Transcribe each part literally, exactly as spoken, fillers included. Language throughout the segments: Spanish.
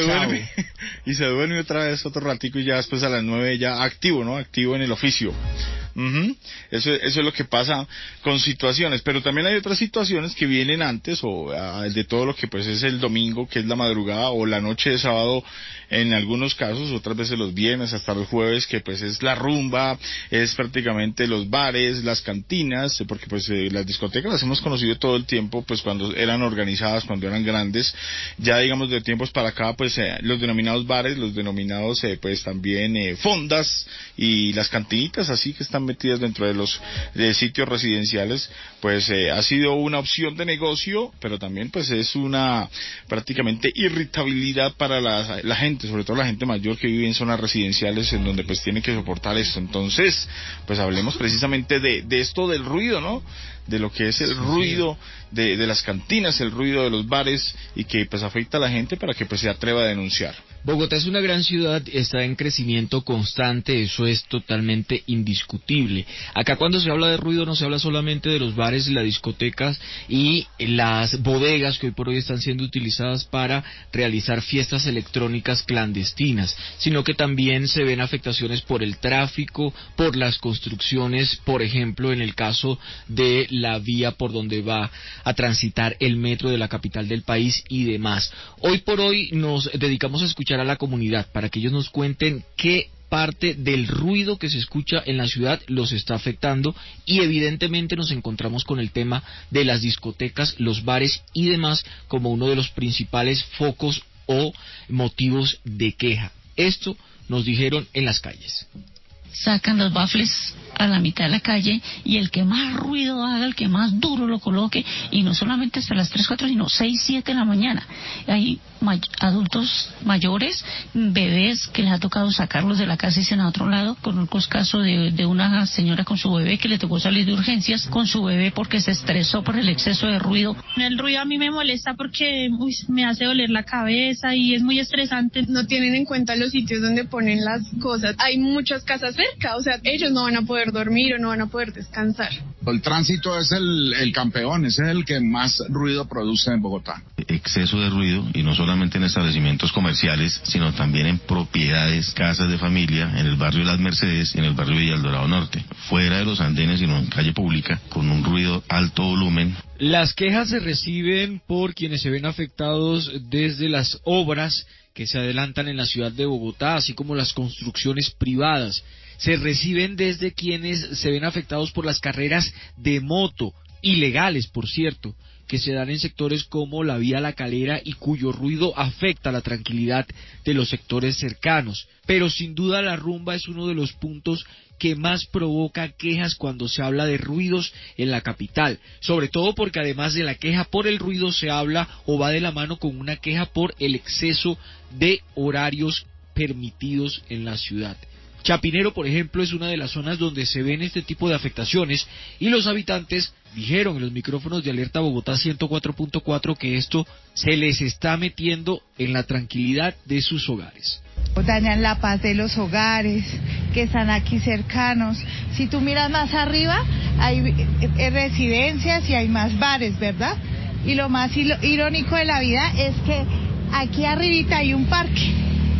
Se duerme, y se duerme otra vez otro ratico y ya después a las nueve ya activo, ¿no? Activo en el oficio. Uh-huh. Eso, eso es lo que pasa con situaciones, pero también hay otras situaciones que vienen antes o uh, de todo lo que pues es el domingo, que es la madrugada o la noche de sábado en algunos casos, otras veces los viernes hasta los jueves, que pues es la rumba, es prácticamente los bares, las cantinas, porque pues eh, las discotecas las hemos conocido todo el tiempo, pues cuando eran organizadas, cuando eran grandes, ya digamos de tiempos para acá, pues eh, los denominados bares, los denominados eh, pues también eh, fondas y las cantinitas así que están metidas dentro de los de sitios residenciales, pues eh, ha sido una opción de negocio, pero también pues es una prácticamente irritabilidad para la, la gente, sobre todo la gente mayor que vive en zonas residenciales en donde pues tiene que soportar esto. Entonces, pues hablemos precisamente de, de esto del ruido, ¿no? De lo que es el ruido de, de las cantinas, el ruido de los bares y que pues afecta a la gente para que pues se atreva a denunciar. Bogotá es una gran ciudad, está en crecimiento constante, eso es totalmente indiscutible. Acá cuando se habla de ruido no se habla solamente de los bares, las discotecas y las bodegas que hoy por hoy están siendo utilizadas para realizar fiestas electrónicas clandestinas, sino que también se ven afectaciones por el tráfico, por las construcciones, por ejemplo en el caso de la vía por donde va a transitar el metro de la capital del país y demás. Hoy por hoy nos dedicamos a escuchar a la comunidad para que ellos nos cuenten qué parte del ruido que se escucha en la ciudad los está afectando y evidentemente nos encontramos con el tema de las discotecas, los bares y demás como uno de los principales focos o motivos de queja. Esto nos dijeron en las calles. Sacan los baffles a la mitad de la calle y el que más ruido haga, el que más duro lo coloque, y no solamente hasta las tres, cuatro, sino seis, siete de la mañana. Hay may- adultos mayores, bebés que les ha tocado sacarlos de la casa y irse a otro lado. Conozco el caso de, de una señora con su bebé que le tocó salir de urgencias con su bebé porque se estresó por el exceso de ruido. El ruido a mí me molesta porque uy, me hace doler la cabeza y es muy estresante. No tienen en cuenta los sitios donde ponen las cosas. Hay muchas casas cerca, o sea, ellos no van a poder dormir o no van a poder descansar. El tránsito es el, el campeón, ese es el que más ruido produce en Bogotá. Exceso de ruido, y no solamente en establecimientos comerciales, sino también en propiedades, casas de familia, en el barrio Las Mercedes, en el barrio Villa El Dorado Norte, fuera de los andenes, sino en calle pública, con un ruido alto volumen. Las quejas se reciben por quienes se ven afectados desde las obras que se adelantan en la ciudad de Bogotá, así como las construcciones privadas. Se reciben desde quienes se ven afectados por las carreras de moto, ilegales por cierto, que se dan en sectores como la vía La Calera y cuyo ruido afecta la tranquilidad de los sectores cercanos. Pero sin duda la rumba es uno de los puntos que más provoca quejas cuando se habla de ruidos en la capital, sobre todo porque además de la queja por el ruido se habla o va de la mano con una queja por el exceso de horarios permitidos en la ciudad. Chapinero, por ejemplo, es una de las zonas donde se ven este tipo de afectaciones y los habitantes dijeron en los micrófonos de Alerta Bogotá ciento cuatro punto cuatro que esto se les está metiendo en la tranquilidad de sus hogares. Dañan la paz de los hogares que están aquí cercanos. Si tú miras más arriba, hay residencias y hay más bares, ¿verdad? Y lo más irónico de la vida es que aquí arribita hay un parque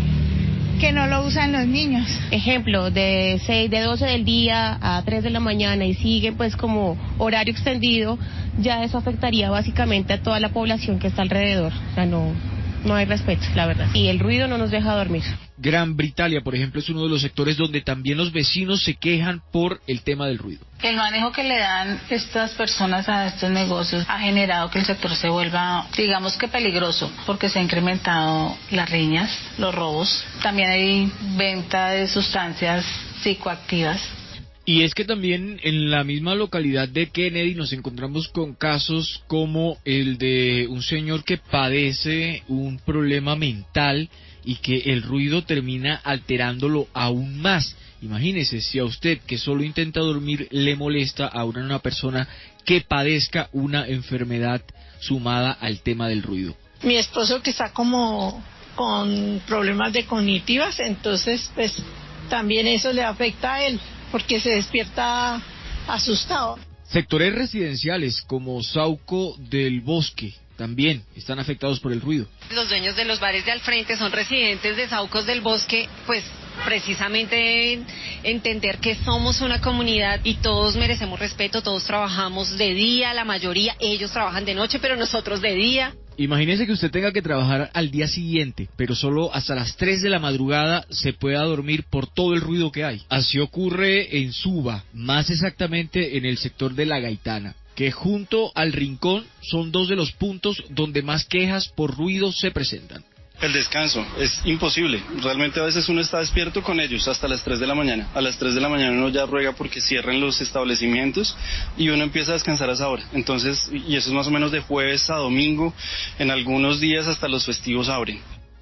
que no lo usan los niños. Ejemplo, de seis, de doce del día a tres de la mañana y sigue pues como horario extendido, ya eso afectaría básicamente a toda la población que está alrededor. O sea, no, no hay respeto, la verdad. Y el ruido no nos deja dormir. Gran Bretaña, por ejemplo, es uno de los sectores donde también los vecinos se quejan por el tema del ruido. El manejo que le dan estas personas a estos negocios ha generado que el sector se vuelva, digamos que peligroso, porque se han incrementado las riñas, los robos. También hay venta de sustancias psicoactivas. Y es que también en la misma localidad de Kennedy nos encontramos con casos como el de un señor que padece un problema mental y que el ruido termina alterándolo aún más. Imagínese si a usted que solo intenta dormir le molesta, ahora una persona que padezca una enfermedad sumada al tema del ruido. Mi esposo que está como con problemas de cognitivas, entonces pues también eso le afecta a él porque se despierta asustado. Sectores residenciales como Sauco del Bosque también están afectados por el ruido. Los dueños de los bares de al frente son residentes de Saúcos del Bosque, pues precisamente entender que somos una comunidad y todos merecemos respeto, todos trabajamos de día, la mayoría, ellos trabajan de noche, pero nosotros de día. Imagínese que usted tenga que trabajar al día siguiente, pero solo hasta las tres de la madrugada se pueda dormir por todo el ruido que hay. Así ocurre en Suba, más exactamente en el sector de La Gaitana, que junto al Rincón son dos de los puntos donde más quejas por ruido se presentan. El descanso es imposible, realmente a veces uno está despierto con ellos hasta las tres de la mañana, a las tres de la mañana uno ya ruega porque cierren los establecimientos y uno empieza a descansar a esa hora, entonces, y eso es más o menos de jueves a domingo, en algunos días hasta los festivos abren.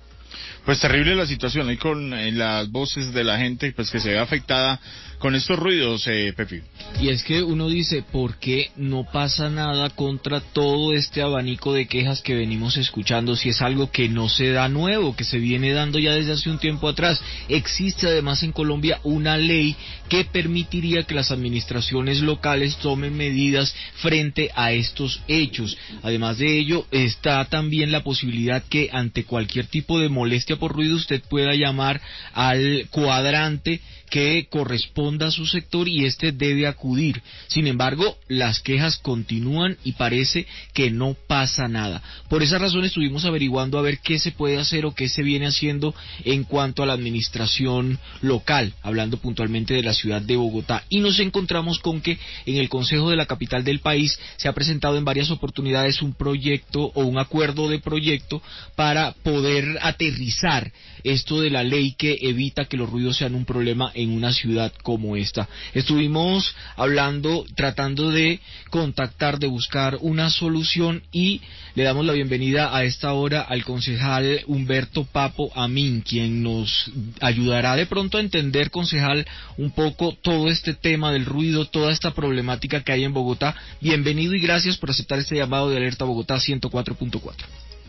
Pues terrible la situación ahí con eh, las voces de la gente pues que se ve afectada con estos ruidos, eh, Pepi. Y es que uno dice, ¿por qué no pasa nada contra todo este abanico de quejas que venimos escuchando si es algo que no se da nuevo, que se viene dando ya desde hace un tiempo atrás? Existe además en Colombia una ley que permitiría que las administraciones locales tomen medidas frente a estos hechos. Además de ello, está también la posibilidad que ante cualquier tipo de molestia por ruido usted pueda llamar al cuadrante que corresponda a su sector y este debe acudir. Sin embargo, las quejas continúan y parece que no pasa nada. Por esa razón estuvimos averiguando a ver qué se puede hacer o qué se viene haciendo en cuanto a la administración local, hablando puntualmente de la ciudad de Bogotá, y nos encontramos con que en el Consejo de la capital del país se ha presentado en varias oportunidades un proyecto o un acuerdo de proyecto para poder aterrizar esto de la ley que evita que los ruidos sean un problema en una ciudad como esta. Estuvimos hablando, tratando de contactar, de buscar una solución, y le damos la bienvenida a esta hora al concejal Humberto Papo Amin, quien nos ayudará de pronto a entender, concejal, un poco todo este tema del ruido, toda esta problemática que hay en Bogotá. Bienvenido y gracias por aceptar este llamado de Alerta Bogotá ciento cuatro punto cuatro.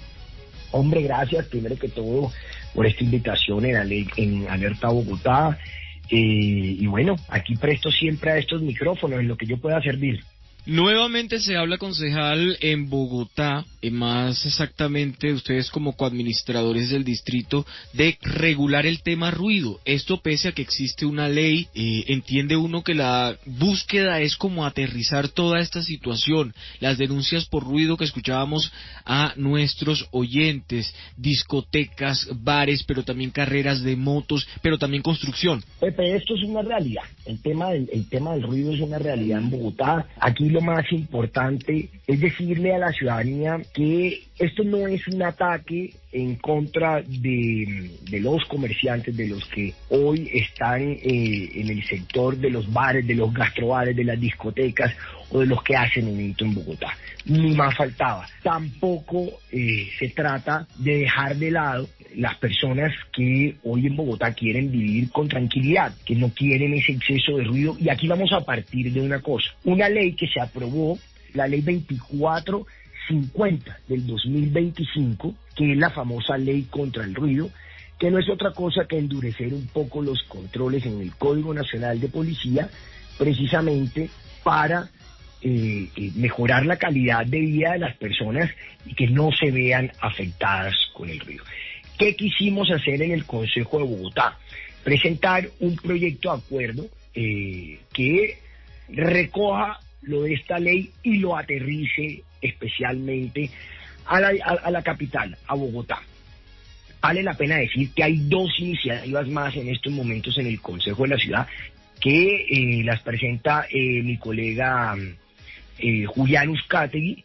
Hombre, gracias primero que todo por esta invitación en, Ale- en Alerta Bogotá. Eh, y bueno, aquí presto siempre a estos micrófonos en lo que yo pueda servir. Nuevamente se habla, concejal, en Bogotá, eh, más exactamente ustedes como coadministradores del distrito, de regular el tema ruido. Esto pese a que existe una ley, eh, entiende uno que la búsqueda es como aterrizar toda esta situación, las denuncias por ruido que escuchábamos a nuestros oyentes, discotecas, bares, pero también carreras de motos, pero también construcción. Pepe, esto es una realidad, el tema del, el tema del ruido es una realidad en Bogotá. Aquí lo más importante es decirle a la ciudadanía que esto no es un ataque en contra de, de los comerciantes, de los que hoy están eh, en el sector de los bares, de los gastrobares, de las discotecas o de los que hacen evento en Bogotá. Ni más faltaba. Tampoco eh, se trata de dejar de lado las personas que hoy en Bogotá quieren vivir con tranquilidad, que no quieren ese exceso de ruido. Y aquí vamos a partir de una cosa, una ley que se aprobó, la ley veinticuatro cincuenta del dos mil veinticinco, que es la famosa ley contra el ruido, que no es otra cosa que endurecer un poco los controles en el Código Nacional de Policía, precisamente para eh, eh, mejorar la calidad de vida de las personas y que no se vean afectadas con el ruido. ¿Qué quisimos hacer en el Consejo de Bogotá? Presentar un proyecto de acuerdo eh, que recoja lo de esta ley y lo aterrice especialmente a la, a, a la capital, a Bogotá. Vale la pena decir que hay dos iniciativas más en estos momentos en el Consejo de la Ciudad que eh, las presenta eh, mi colega eh, Julián Uzcategui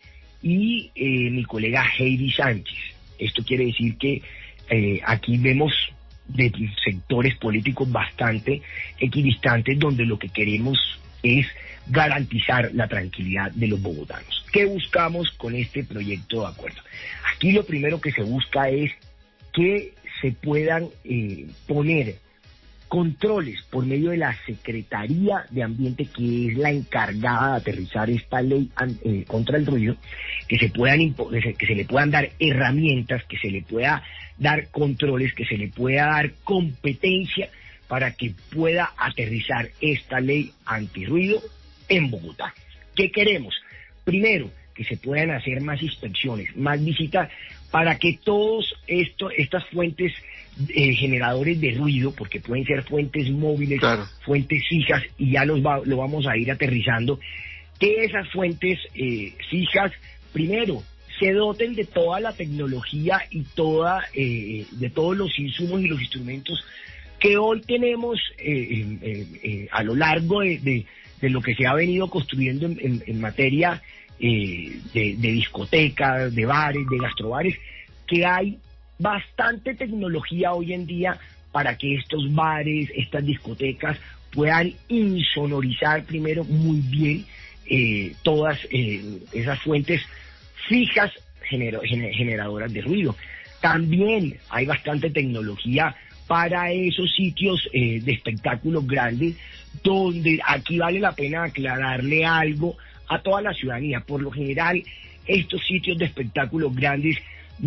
y eh, mi colega Heidi Sánchez. Esto quiere decir que eh, aquí vemos de sectores políticos bastante equidistantes donde lo que queremos es garantizar la tranquilidad de los bogotanos. ¿Qué buscamos con este proyecto de acuerdo? Aquí lo primero que se busca es que se puedan eh, poner controles por medio de la Secretaría de Ambiente, que es la encargada de aterrizar esta ley eh, contra el ruido, que se puedan impo- que se, que se le puedan dar herramientas, que se le pueda dar controles, que se le pueda dar competencia para que pueda aterrizar esta ley antirruido en Bogotá. ¿Qué queremos? Primero, que se puedan hacer más inspecciones, más visitas, para que todos esto, estas fuentes eh, generadores de ruido, porque pueden ser fuentes móviles, claro, fuentes fijas, y ya los va, lo vamos a ir aterrizando, que esas fuentes eh, fijas, primero, se doten de toda la tecnología y toda eh, de todos los insumos y los instrumentos que hoy tenemos eh, eh, eh, a lo largo de, de, de lo que se ha venido construyendo en, en, en materia eh, de, de discotecas, de bares, de gastrobares, que hay bastante tecnología hoy en día para que estos bares, estas discotecas puedan insonorizar primero muy bien eh, todas eh, esas fuentes fijas gener gener generadoras de ruido. También hay bastante tecnología para esos sitios eh, de espectáculos grandes, donde aquí vale la pena aclararle algo a toda la ciudadanía. Por lo general, estos sitios de espectáculos grandes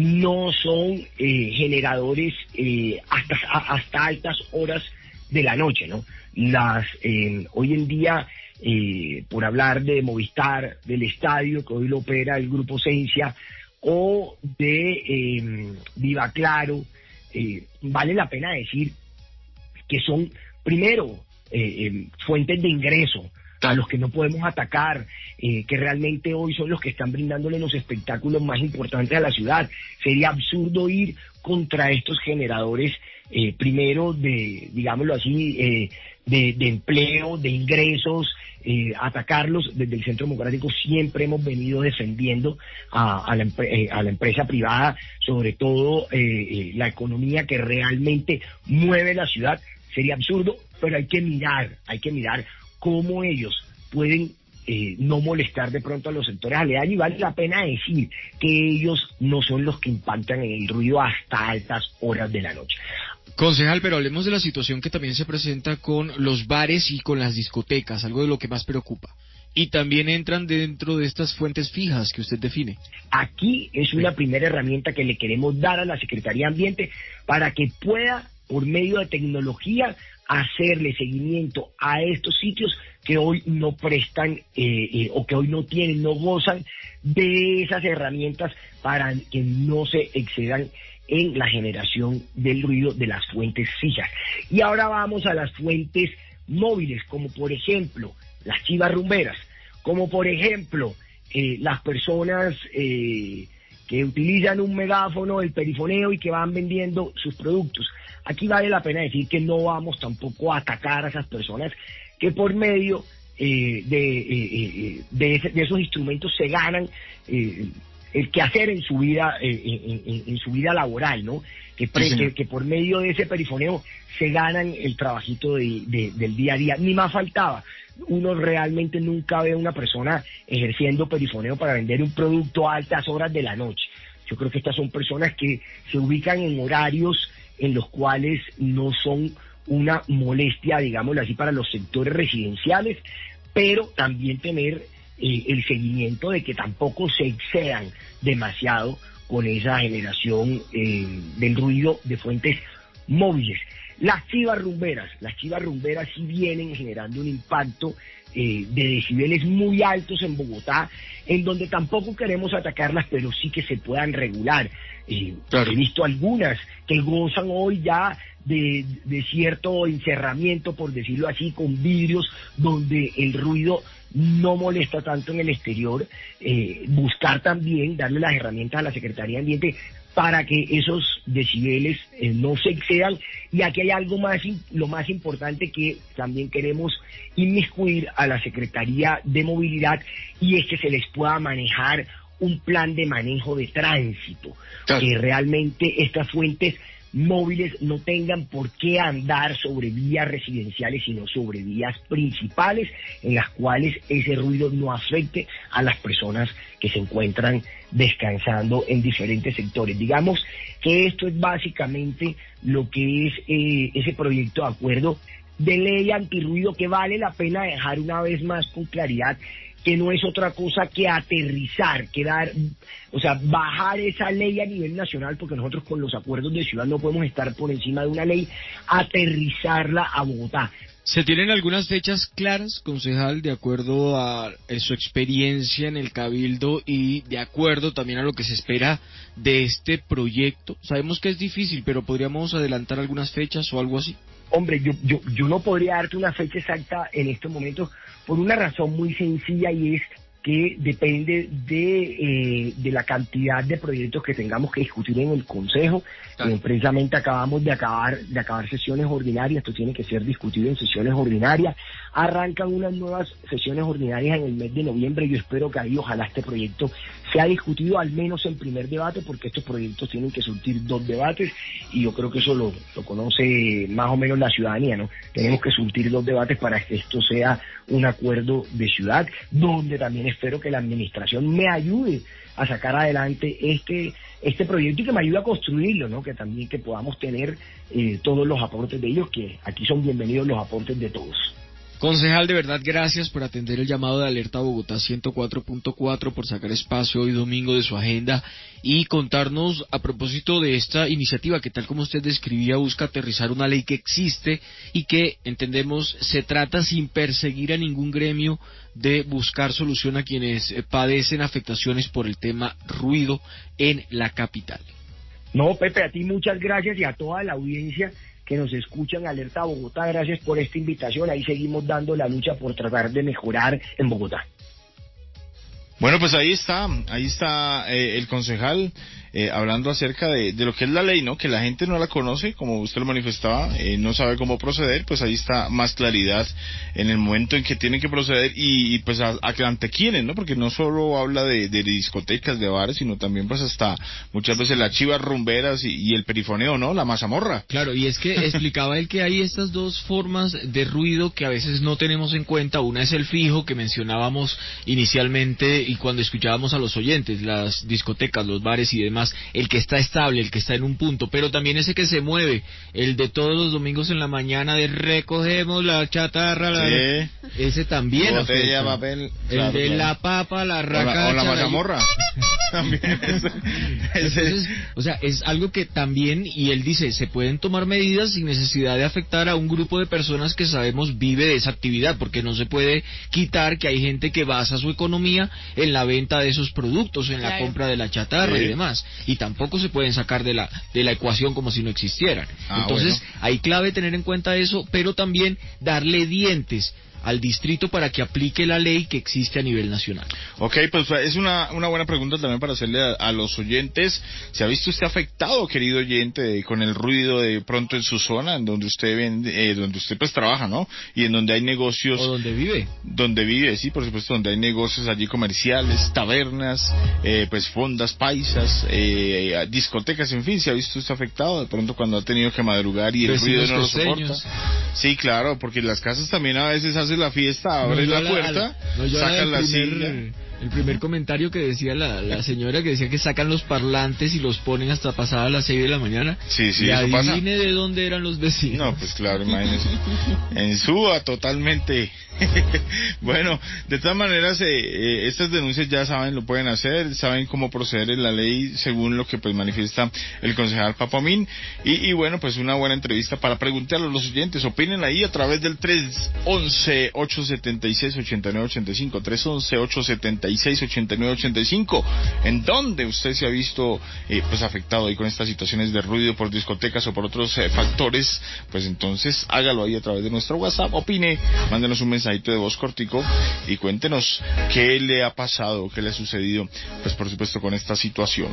no son eh, generadores eh, hasta, hasta altas horas de la noche, ¿no? Las eh, hoy en día, eh, por hablar de Movistar, del estadio que hoy lo opera el Grupo Esencia, o de eh, Viva Claro, eh, vale la pena decir que son, primero, eh, eh, fuentes de ingreso a los que no podemos atacar, eh, que realmente hoy son los que están brindándole los espectáculos más importantes a la ciudad. Sería absurdo ir contra estos generadores, eh, primero de, digámoslo así, eh, de, de empleo, de ingresos, eh, atacarlos. Desde el Centro Democrático siempre hemos venido defendiendo a, a, la, eh, a la empresa privada, sobre todo eh, eh, la economía que realmente mueve la ciudad. Sería absurdo, pero hay que mirar, hay que mirar cómo ellos pueden eh, no molestar de pronto a los sectores aledaños, y vale la pena decir que ellos no son los que impactan en el ruido hasta altas horas de la noche. Concejal, pero hablemos de la situación que también se presenta con los bares y con las discotecas, algo de lo que más preocupa. Y también entran dentro de estas fuentes fijas que usted define. Aquí es una primera herramienta que le queremos dar a la Secretaría de Ambiente para que pueda, por medio de tecnología, hacerle seguimiento a estos sitios que hoy no prestan eh, eh, o que hoy no tienen, no gozan de esas herramientas para que no se excedan en la generación del ruido de las fuentes fijas. Y ahora vamos a las fuentes móviles, como por ejemplo las chivas rumberas, como por ejemplo eh, las personas eh, que utilizan un megáfono, el perifoneo, y que van vendiendo sus productos. Aquí vale la pena decir que no vamos tampoco a atacar a esas personas que por medio eh, de, eh, eh, de, ese, de esos instrumentos se ganan eh, el quehacer en su vida, eh, en, en, en su vida laboral, ¿no? Que, pre, sí, que, que por medio de ese perifoneo se ganan el trabajito de, de, del día a día. Ni más faltaba. Uno realmente nunca ve a una persona ejerciendo perifoneo para vender un producto a altas horas de la noche. Yo creo que estas son personas que se ubican en horarios en los cuales no son una molestia, digámoslo así, para los sectores residenciales, pero también tener eh, el seguimiento de que tampoco se excedan demasiado con esa generación eh, del ruido de fuentes móviles. Las chivas rumberas, las chivas rumberas sí vienen generando un impacto eh, de decibeles muy altos en Bogotá, en donde tampoco queremos atacarlas, pero sí que se puedan regular. Eh, claro. He visto algunas que gozan hoy ya de, de cierto encerramiento, por decirlo así, con vidrios donde el ruido no molesta tanto en el exterior. Eh, buscar también, darle las herramientas a la Secretaría de Ambiente para que esos decibeles eh, no se excedan. Y aquí hay algo más, lo más importante, que también queremos inmiscuir a la Secretaría de Movilidad, y es que se les pueda manejar un plan de manejo de tránsito, claro, que realmente estas fuentes móviles no tengan por qué andar sobre vías residenciales, sino sobre vías principales, en las cuales ese ruido no afecte a las personas que se encuentran descansando en diferentes sectores. Digamos que esto es básicamente lo que es eh, ese proyecto de acuerdo de ley antirruido, que vale la pena dejar una vez más con claridad que no es otra cosa que aterrizar, que dar, o sea, bajar esa ley a nivel nacional, porque nosotros con los acuerdos de ciudad no podemos estar por encima de una ley, aterrizarla a Bogotá. ¿Se tienen algunas fechas claras, concejal, de acuerdo a, a su experiencia en el Cabildo y de acuerdo también a lo que se espera de este proyecto? Sabemos que es difícil, pero ¿podríamos adelantar algunas fechas o algo así? Hombre, yo, yo, yo no podría darte una fecha exacta en estos momentos por una razón muy sencilla, y es que depende de, eh, de la cantidad de proyectos que tengamos que discutir en el Consejo. Claro. Eh, precisamente acabamos de acabar de acabar sesiones ordinarias, esto tiene que ser discutido en sesiones ordinarias. Arrancan unas nuevas sesiones ordinarias en el mes de noviembre. Yo espero que ahí ojalá este proyecto sea discutido al menos en primer debate, porque estos proyectos tienen que surtir dos debates, y yo creo que eso lo, lo conoce más o menos la ciudadanía, ¿no? Tenemos que surtir dos debates para que esto sea un acuerdo de ciudad, donde también espero que la administración me ayude a sacar adelante este este proyecto y que me ayude a construirlo, ¿no? Que también que podamos tener eh, todos los aportes de ellos, que aquí son bienvenidos los aportes de todos. Concejal, de verdad, gracias por atender el llamado de Alerta Bogotá ciento cuatro punto cuatro, por sacar espacio hoy domingo de su agenda y contarnos a propósito de esta iniciativa que, tal como usted describía, busca aterrizar una ley que existe y que, entendemos, se trata, sin perseguir a ningún gremio, de buscar solución a quienes padecen afectaciones por el tema ruido en la capital. No, Pepe, a ti muchas gracias, y a toda la audiencia que nos escuchan, Alerta Bogotá, gracias por esta invitación. Ahí seguimos dando la lucha por tratar de mejorar en Bogotá. Bueno, pues ahí está, ahí está eh, el concejal eh, hablando acerca de, de lo que es la ley, ¿no? Que la gente no la conoce, como usted lo manifestaba, eh, no sabe cómo proceder. Pues ahí está más claridad en el momento en que tienen que proceder y, y pues a, a, ante quiénes, ¿no? Porque no solo habla de, de discotecas, de bares, sino también pues hasta muchas veces las chivas rumberas y, y el perifoneo, ¿no? La mazamorra. Claro, y es que explicaba él que hay estas dos formas de ruido que a veces no tenemos en cuenta. Una es el fijo, que mencionábamos inicialmente y cuando escuchábamos a los oyentes, las discotecas, los bares y demás, el que está estable, el que está en un punto, pero también ese que se mueve, el de todos los domingos en la mañana de recogemos la chatarra, la... Sí. Ese también botella, papel, el claro, de claro. la papa, la racacha, o la, o la mazamorra también ese, ese. Entonces, o sea, es algo que también, y él dice, se pueden tomar medidas sin necesidad de afectar a un grupo de personas que sabemos vive de esa actividad, porque no se puede quitar que hay gente que basa su economía en la venta de esos productos, en la claro. compra de la chatarra sí. y demás, y tampoco se pueden sacar de la de la ecuación como si no existieran. Ah, Entonces, bueno. hay clave tener en cuenta eso, pero también darle dientes al distrito para que aplique la ley que existe a nivel nacional. Ok, pues es una una buena pregunta también para hacerle a, a los oyentes. ¿Se ha visto usted afectado, querido oyente, con el ruido de pronto en su zona, en donde usted vende, eh, donde usted pues trabaja, ¿no? Y en donde hay negocios. O donde vive. Donde vive, sí, por supuesto, donde hay negocios allí comerciales, tabernas, eh, pues fondas paisas, eh, discotecas, en fin. ¿Se ha visto usted afectado de pronto cuando ha tenido que madrugar y el Vecinos ruido no lo costeños. soporta? Sí, claro, porque las casas también a veces hacen la fiesta, abres no, la, la puerta, la, no, sacan la primer, silla. El primer comentario que decía la, la señora, que decía que sacan los parlantes y los ponen hasta pasadas las seis de la mañana. Sí, sí, y eso pasa. Adivine de dónde eran los vecinos. No, pues claro, imagínese. En Suba, totalmente. Bueno, de todas maneras, eh, eh, estas denuncias ya saben, lo pueden hacer, saben cómo proceder en la ley según lo que pues manifiesta el concejal Papamín. Y, y bueno, pues una buena entrevista para preguntarle a los oyentes. Opinen ahí a través del tres once, ocho setenta y seis, ochenta y nueve ochenta y cinco, tres once, ocho setenta y seis, ochenta y nueve ochenta y cinco. ¿En dónde usted se ha visto eh, pues afectado ahí con estas situaciones de ruido por discotecas o por otros eh, factores? Pues entonces hágalo ahí a través de nuestro WhatsApp, opine, mándenos un mensaje de voz cortico y cuéntenos qué le ha pasado, qué le ha sucedido, pues por supuesto con esta situación.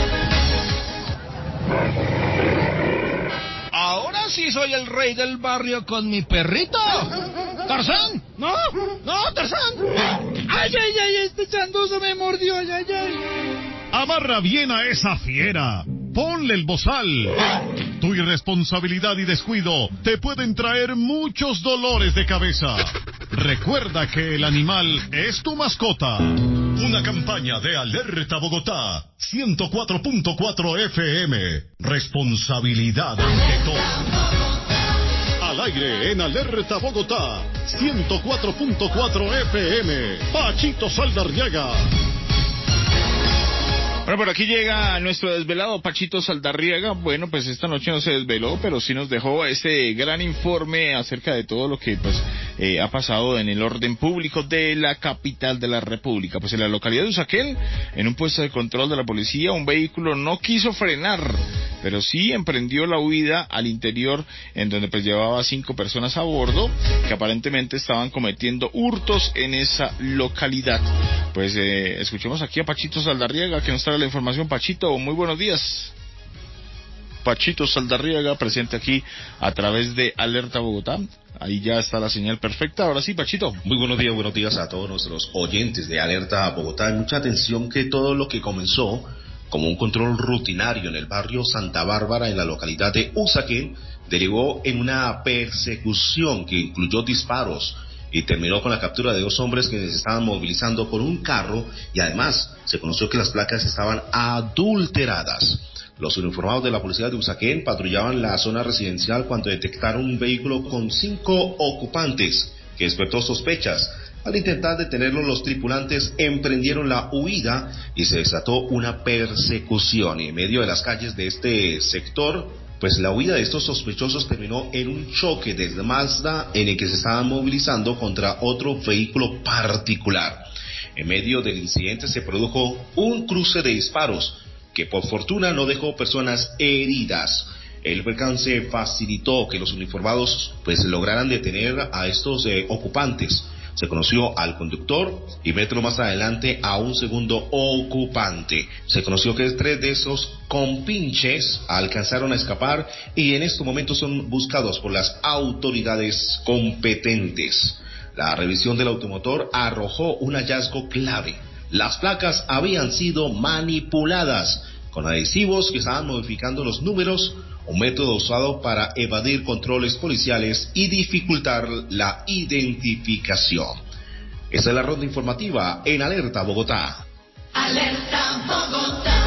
Ahora sí soy el rey del barrio con mi perrito. ¡Tarzán! ¡No! ¡No, Tarzán! ¡Ay, ay, ay! Este chandoso me mordió, ay, ay, ay. Amarra bien a esa fiera. Ponle el bozal. Tu irresponsabilidad y descuido te pueden traer muchos dolores de cabeza. Recuerda que el animal es tu mascota. Una campaña de Alerta Bogotá, ciento cuatro punto cuatro F M. Responsabilidad ante todo. Al aire en Alerta Bogotá, ciento cuatro punto cuatro F M. Pachito Saldarriaga. Bueno, por aquí llega nuestro desvelado Pachito Saldarriaga. Bueno, pues esta noche no se desveló, pero sí nos dejó este gran informe acerca de todo lo que pues eh, ha pasado en el orden público de la capital de la República. Pues en la localidad de Usaquén, en un puesto de control de la policía, un vehículo no quiso frenar, pero sí emprendió la huida al interior, en donde pues llevaba cinco personas a bordo, que aparentemente estaban cometiendo hurtos en esa localidad. Pues eh, escuchemos aquí a Pachito Saldarriaga, que nos trae la información. Pachito, muy buenos días. Pachito Saldarriaga, presente aquí a través de Alerta Bogotá. Ahí ya está la señal perfecta. Ahora sí, Pachito. Muy buenos días, buenos días a todos nuestros oyentes de Alerta Bogotá. Mucha atención, que todo lo que comenzó como un control rutinario en el barrio Santa Bárbara, en la localidad de Usaquén, derivó en una persecución que incluyó disparos y terminó con la captura de dos hombres que se estaban movilizando con un carro, y además se conoció que las placas estaban adulteradas. Los uniformados de la policía de Usaquén patrullaban la zona residencial cuando detectaron un vehículo con cinco ocupantes que despertó sospechas. Al intentar detenerlo, los tripulantes emprendieron la huida y se desató una persecución. Y en medio de las calles de este sector, pues la huida de estos sospechosos terminó en un choque del Mazda en el que se estaban movilizando contra otro vehículo particular. En medio del incidente se produjo un cruce de disparos que por fortuna no dejó personas heridas. El percance facilitó que los uniformados pues lograran detener a estos eh, ocupantes. Se conoció al conductor y metros más adelante a un segundo ocupante. Se conoció que tres de esos compinches alcanzaron a escapar y en estos momentos son buscados por las autoridades competentes. La revisión del automotor arrojó un hallazgo clave. Las placas habían sido manipuladas con adhesivos que estaban modificando los números, un método usado para evadir controles policiales y dificultar la identificación. Esa es la ronda informativa en Alerta Bogotá. Alerta Bogotá.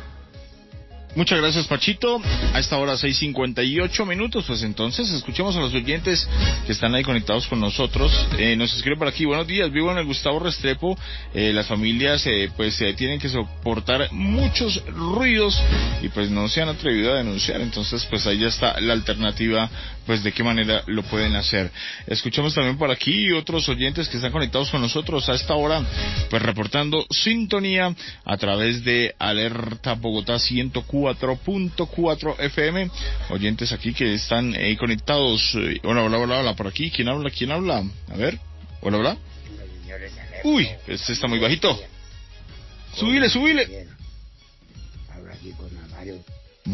Muchas gracias, Pachito. A esta hora seis cincuenta y ocho minutos, pues entonces escuchemos a los oyentes que están ahí conectados con nosotros. Eh, nos escribe por aquí: buenos días, vivo en el Gustavo Restrepo. Eh, las familias eh, pues eh, tienen que soportar muchos ruidos y pues no se han atrevido a denunciar. Entonces pues ahí ya está la alternativa, pues de qué manera lo pueden hacer. Escuchamos también por aquí otros oyentes que están conectados con nosotros a esta hora, pues reportando sintonía a través de Alerta Bogotá ciento cuatro punto cuatro F M. Oyentes aquí que están ahí conectados. Hola, hola, hola, hola, por aquí. ¿Quién habla? ¿Quién habla? A ver. Hola, hola. Uy, este está muy bajito. Súbile, súbile. Habla aquí con Mario.